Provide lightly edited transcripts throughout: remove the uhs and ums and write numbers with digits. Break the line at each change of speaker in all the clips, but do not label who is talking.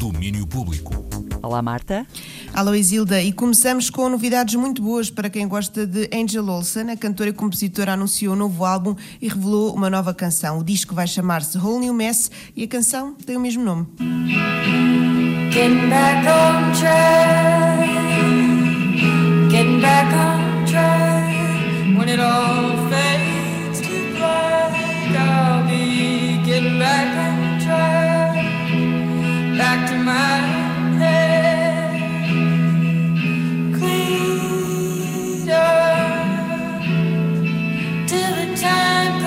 Domínio Público.
Olá, Marta.
Alô, Isilda, e começamos com novidades muito boas para quem gosta de Angel Olsen. A cantora e compositora anunciou um novo álbum e revelou uma nova canção. O disco vai chamar-se Whole New Mess e a canção tem o mesmo nome.
Getting back on track, getting back on track. When it all fades to black, I'll be getting back on track, back to my head, cleaned up till the time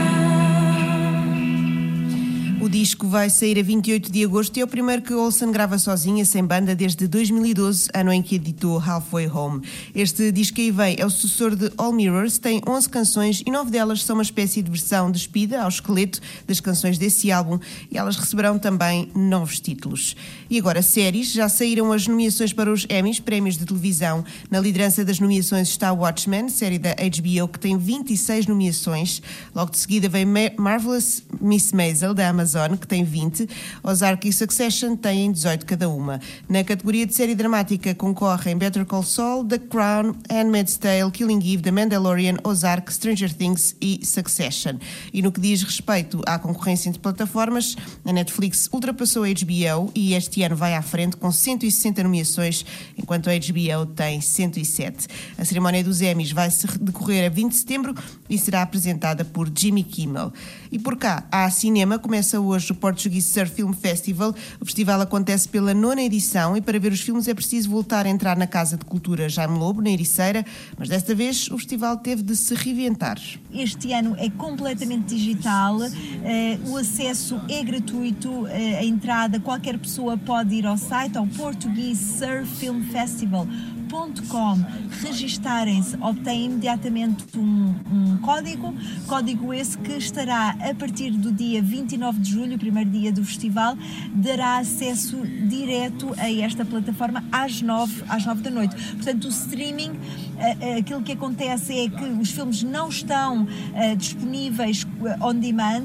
comes.
O disco vai sair a 28 de agosto e é o primeiro que Olsen grava sozinha, sem banda, desde 2012, ano em que editou Halfway Home. Este disco aí vem é o sucessor de All Mirrors, tem 11 canções e 9 delas são uma espécie de versão despida ao esqueleto das canções desse álbum e elas receberão também novos títulos. E agora, séries. Já saíram as nomeações para os Emmys, prémios de televisão. Na liderança das nomeações está Watchmen, série da HBO, que tem 26 nomeações. Logo de seguida vem Marvelous Miss Maisel, da Amazon, que tem 20. Ozark e Succession têm 18 cada uma. Na categoria de série dramática concorrem Better Call Saul, The Crown, Handmaid's Tale, Killing Eve, The Mandalorian, Ozark, Stranger Things e Succession. E no que diz respeito à concorrência entre plataformas, a Netflix ultrapassou a HBO e este ano vai à frente com 160 nomeações, enquanto a HBO tem 107. A cerimónia dos Emmys vai se decorrer a 20 de setembro e será apresentada por Jimmy Kimmel. E por cá, há cinema. Começa hoje o Portuguese Surf Film Festival. O festival acontece pela 9ª edição e para ver os filmes é preciso voltar a entrar na Casa de Cultura Jaime Lobo, na Ericeira, mas desta vez o festival teve de se reinventar.
Este ano é completamente digital, o acesso é gratuito, a entrada, qualquer pessoa pode ir ao site, ao Portuguese Surf Film Festival.com, registarem-se, obtêm imediatamente um código esse que estará a partir do dia 29 de julho, o primeiro dia do festival, dará acesso direto a esta plataforma às 9 da noite. Portanto, o streaming, aquilo que acontece é que os filmes não estão disponíveis on demand,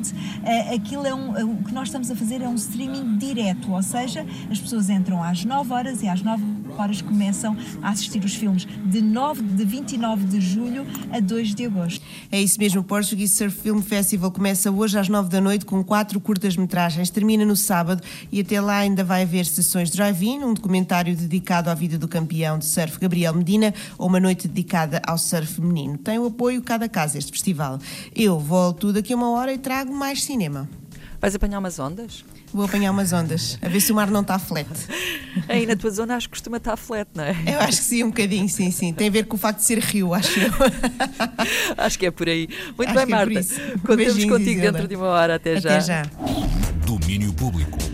o que nós estamos a fazer é um streaming direto, ou seja, as pessoas entram às 9 horas e às 9 horas começam a assistir os filmes de 29 de julho a 2 de agosto.
É isso mesmo, o Portuguese Surf Film Festival começa hoje às 9 da noite com 4 curtas-metragens, termina no sábado e até lá ainda vai haver sessões de drive-in, um documentário dedicado à vida do campeão de surf Gabriel Medina ou uma noite dedicada ao surf feminino. Tem o apoio cada casa este festival. Eu volto daqui a uma hora e trago mais cinema.
Vais apanhar umas ondas?
Vou apanhar umas ondas, a ver se o mar não está flat.
Aí na tua zona acho que costuma estar flat, não é?
Eu acho que sim, um bocadinho, sim. Tem a ver com o facto de ser rio, acho eu.
Acho que é por aí. Muito
Acho
bem, Marta.
Contamos
Contigo
Isilda.
dentro de uma hora. Até já.
Até já.
Domínio Público.